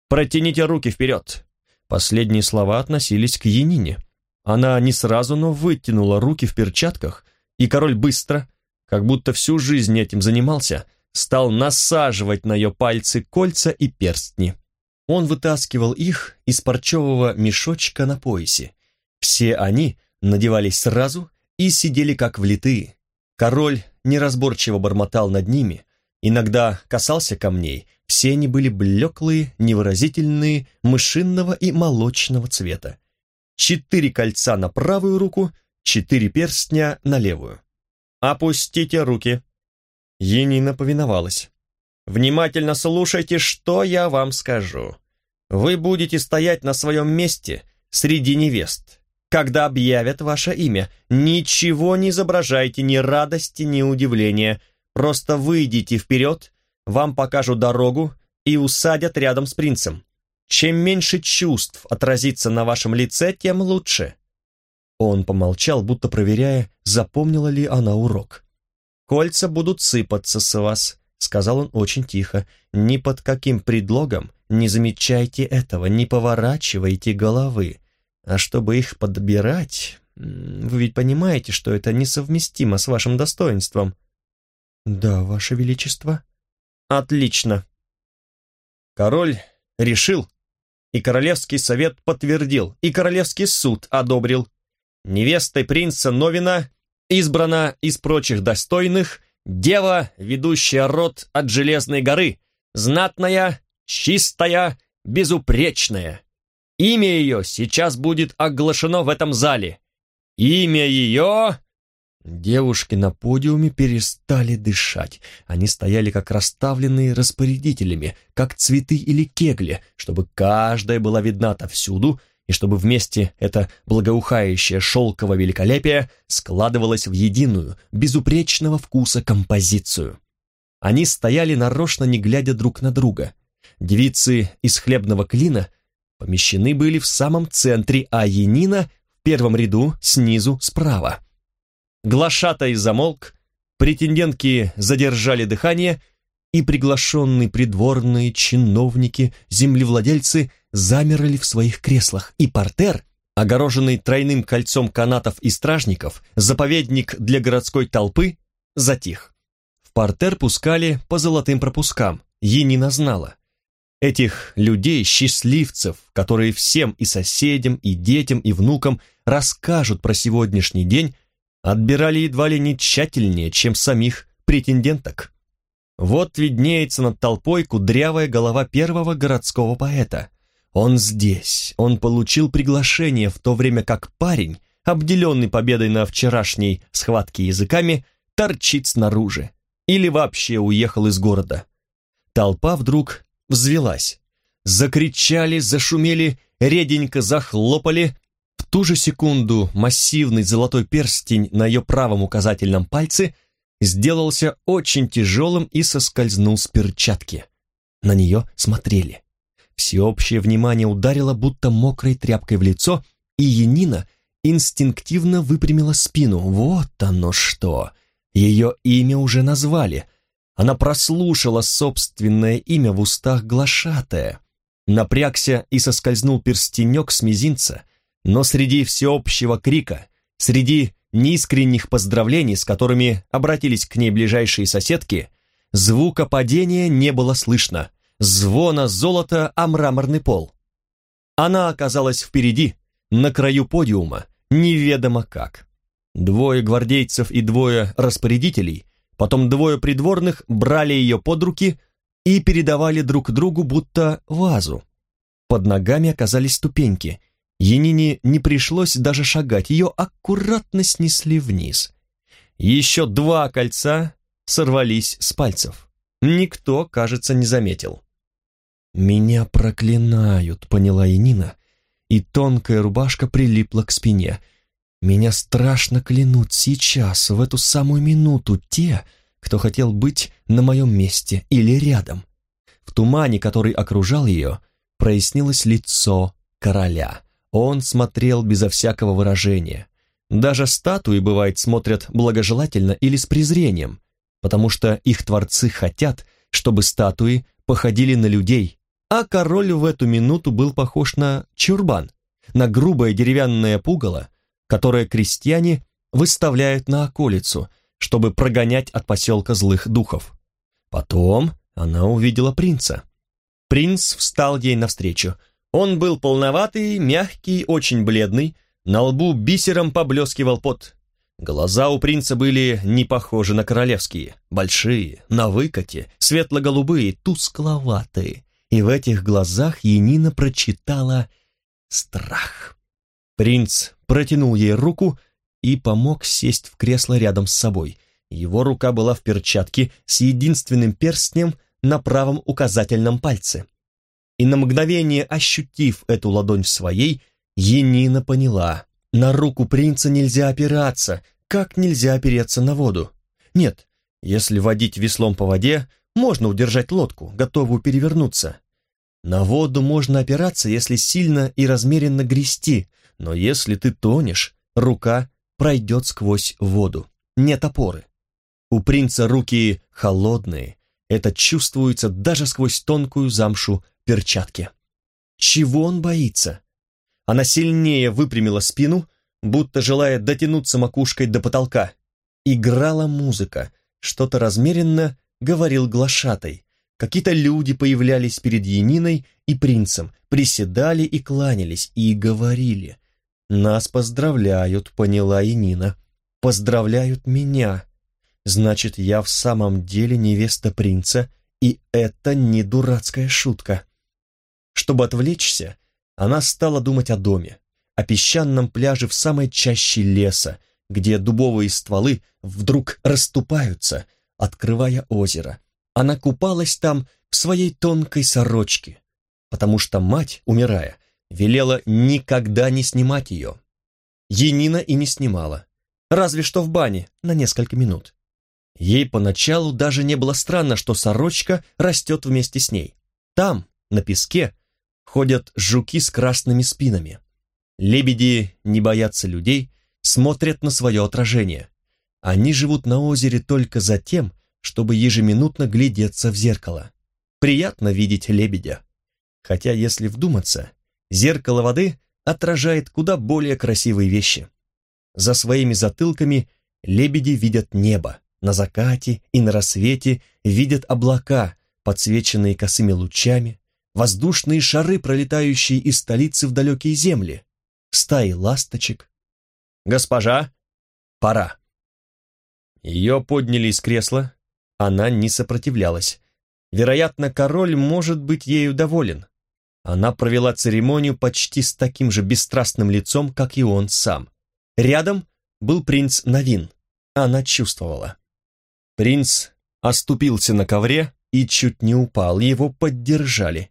Протяните руки вперед!» Последние слова относились к Янине. Она не сразу, но вытянула руки в перчатках, и король быстро, как будто всю жизнь этим занимался, стал насаживать на ее пальцы кольца и перстни. Он вытаскивал их из парчевого мешочка на поясе. Все они надевались сразу и сидели как влитые. Король неразборчиво бормотал над ними, иногда касался камней. Все они были блеклые, невыразительные, мышинного и молочного цвета. 4 кольца на правую руку, 4 перстня на левую. «Опустите руки!» Янина повиновалась. «Внимательно слушайте, что я вам скажу. Вы будете стоять на своем месте среди невест. Когда объявят ваше имя, ничего не изображайте, ни радости, ни удивления. Просто выйдите вперед, вам покажут дорогу и усадят рядом с принцем. Чем меньше чувств отразится на вашем лице, тем лучше». Он помолчал, будто проверяя, запомнила ли она урок. «Кольца будут сыпаться с вас», — сказал он очень тихо. «Ни под каким предлогом не замечайте этого, не поворачивайте головы. А чтобы их подбирать, вы ведь понимаете, что это несовместимо с вашим достоинством». «Да, ваше величество». «Отлично». Король решил, и королевский совет подтвердил, и королевский суд одобрил. Невестой принца Новина избрана из прочих достойных дева, ведущая род от Железной горы, знатная, чистая, безупречная. Имя ее сейчас будет оглашено в этом зале. Имя ее...» Девушки на подиуме перестали дышать. Они стояли как расставленные распорядителями, как цветы или кегли, чтобы каждая была видна отовсюду, и чтобы вместе это благоухающее шелковое великолепие складывалось в единую, безупречного вкуса композицию. Они стояли нарочно, не глядя друг на друга. Девицы из хлебного клина помещены были в самом центре, а Янина в первом ряду, снизу, справа. Глашатай замолк, претендентки задержали дыхание, и приглашенные придворные чиновники, землевладельцы замерли в своих креслах, и партер, огороженный тройным кольцом канатов и стражников, заповедник для городской толпы, затих. В партер пускали по золотым пропускам, Янина знала. Этих людей, счастливцев, которые всем и соседям, и детям, и внукам расскажут про сегодняшний день, отбирали едва ли не тщательнее, чем самих претенденток. Вот виднеется над толпой кудрявая голова первого городского поэта. Он здесь, он получил приглашение, в то время как парень, обделенный победой на вчерашней схватке языками, торчит снаружи или вообще уехал из города. Толпа вдруг взвелась. Закричали, зашумели, реденько захлопали. В ту же секунду массивный золотой перстень на ее правом указательном пальце сделался очень тяжелым и соскользнул с перчатки. На нее смотрели. Всеобщее внимание ударило будто мокрой тряпкой в лицо, и Янина инстинктивно выпрямила спину. Вот оно что! Ее имя уже назвали. Она прослушала собственное имя в устах глашатая. Напрягся и соскользнул перстенек с мизинца, но среди всеобщего крика, среди неискренних поздравлений, с которыми обратились к ней ближайшие соседки, звука падения не было слышно, звона золота о мраморный пол. Она оказалась впереди, на краю подиума, неведомо как. 2 гвардейцев и 2 распорядителей, потом 2 придворных брали ее под руки и передавали друг другу будто вазу. Под ногами оказались ступеньки. Янине не пришлось даже шагать, ее аккуратно снесли вниз. Еще 2 кольца сорвались с пальцев. Никто, кажется, не заметил. «Меня проклинают», — поняла Янина, и тонкая рубашка прилипла к спине. «Меня страшно клянут сейчас, в эту самую минуту, те, кто хотел быть на моем месте или рядом». В тумане, который окружал ее, прояснилось лицо короля. Он смотрел безо всякого выражения. Даже статуи, бывает, смотрят благожелательно или с презрением, потому что их творцы хотят, чтобы статуи походили на людей, А король в эту минуту был похож на чурбан, на грубое деревянное пугало, которое крестьяне выставляют на околицу, чтобы прогонять от поселка злых духов. Потом она увидела принца. Принц встал ей навстречу. Он был полноватый, мягкий, очень бледный, на лбу бисером поблескивал пот. Глаза у принца были не похожи на королевские, большие, на выкате, светло-голубые, тускловатые. И в этих глазах Янина прочитала страх. Принц протянул ей руку и помог сесть в кресло рядом с собой. Его рука была в перчатке с единственным перстнем на правом указательном пальце. И на мгновение, ощутив эту ладонь в своей, Янина поняла: на руку принца нельзя опираться, как нельзя опереться на воду. Нет, если водить веслом по воде, можно удержать лодку, готовую перевернуться. На воду можно опираться, если сильно и размеренно грести, но если ты тонешь, рука пройдет сквозь воду. Нет опоры. У принца руки холодные, это чувствуется даже сквозь тонкую замшу перчатки. Чего он боится? Она сильнее выпрямила спину, будто желая дотянуться макушкой до потолка. Играла музыка, что-то размеренно говорил глашатай. Какие-то люди появлялись перед Яниной и принцем, приседали и кланялись, и говорили. «Нас поздравляют», — поняла Янина. «Поздравляют меня. Значит, я в самом деле невеста принца, и это не дурацкая шутка». Чтобы отвлечься, она стала думать о доме, о песчаном пляже в самой чаще леса, где дубовые стволы вдруг расступаются, открывая озеро. Она купалась там в своей тонкой сорочке, потому что мать, умирая, велела никогда не снимать ее. Янина и не снимала, разве что в бане на несколько минут. Ей поначалу даже не было странно, что сорочка растет вместе с ней. Там, на песке, ходят жуки с красными спинами. Лебеди не боятся людей, смотрят на свое отражение. Они живут на озере только за тем, чтобы ежеминутно глядеться в зеркало. Приятно видеть лебедя. Хотя, если вдуматься, зеркало воды отражает куда более красивые вещи. За своими затылками лебеди видят небо, на закате и на рассвете видят облака, подсвеченные косыми лучами, воздушные шары, пролетающие из столицы в далекие земли, стаи ласточек. «Госпожа, пора!» Ее подняли из кресла, она не сопротивлялась. Вероятно, король может быть ею доволен. Она провела церемонию почти с таким же бесстрастным лицом, как и он сам. Рядом был принц Навин. Она чувствовала. Принц оступился на ковре и чуть не упал, его поддержали.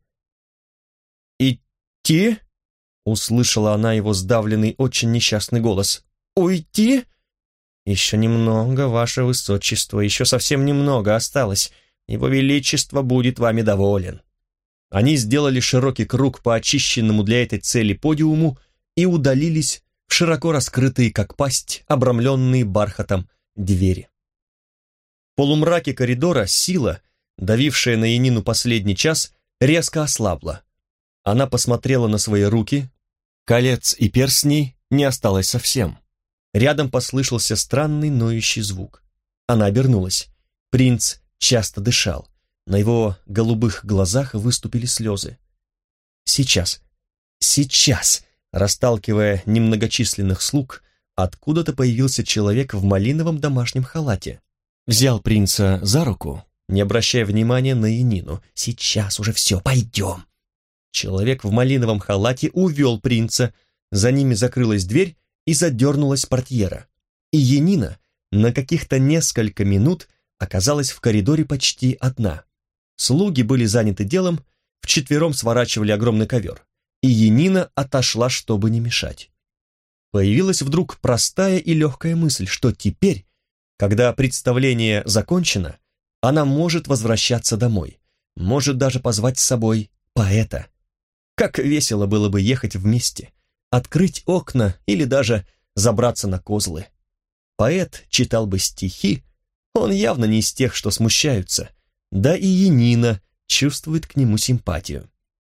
«Идти?» — услышала она его сдавленный, очень несчастный голос. «Уйти?» «Еще немного, ваше высочество, еще совсем немного осталось. Его величество будет вами доволен». Они сделали широкий круг по очищенному для этой цели подиуму и удалились в широко раскрытые, как пасть, обрамленные бархатом двери. В полумраке коридора сила, давившая на Янину последний час, резко ослабла. Она посмотрела на свои руки, колец и перстней не осталось совсем. Рядом послышался странный ноющий звук. Она обернулась. Принц часто дышал. На его голубых глазах выступили слезы. «Сейчас, сейчас!» Расталкивая немногочисленных слуг, откуда-то появился человек в малиновом домашнем халате. Взял принца за руку, не обращая внимания на Янину. «Сейчас уже все, пойдем!» Человек в малиновом халате увел принца, за ними закрылась дверь и задернулась портьера. И Янина на каких-то несколько минут оказалась в коридоре почти одна. Слуги были заняты делом, вчетвером сворачивали огромный ковер, и Янина отошла, чтобы не мешать. Появилась вдруг простая и легкая мысль, что теперь, когда представление закончено, она может возвращаться домой, может даже позвать с собой поэта. Как весело было бы ехать вместе, открыть окна или даже забраться на козлы. Поэт читал бы стихи, он явно не из тех, что смущаются, да и Янина чувствует к нему симпатию.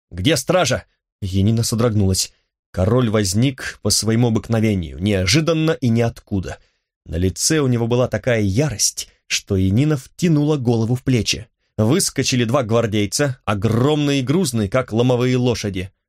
Где стража?» Янина содрогнулась. Король возник по своему обыкновению, неожиданно и ниоткуда. На лице у него была такая ярость, что Янина втянула голову в плечи. Выскочили два гвардейца, огромные и грузные, как ломовые лошади.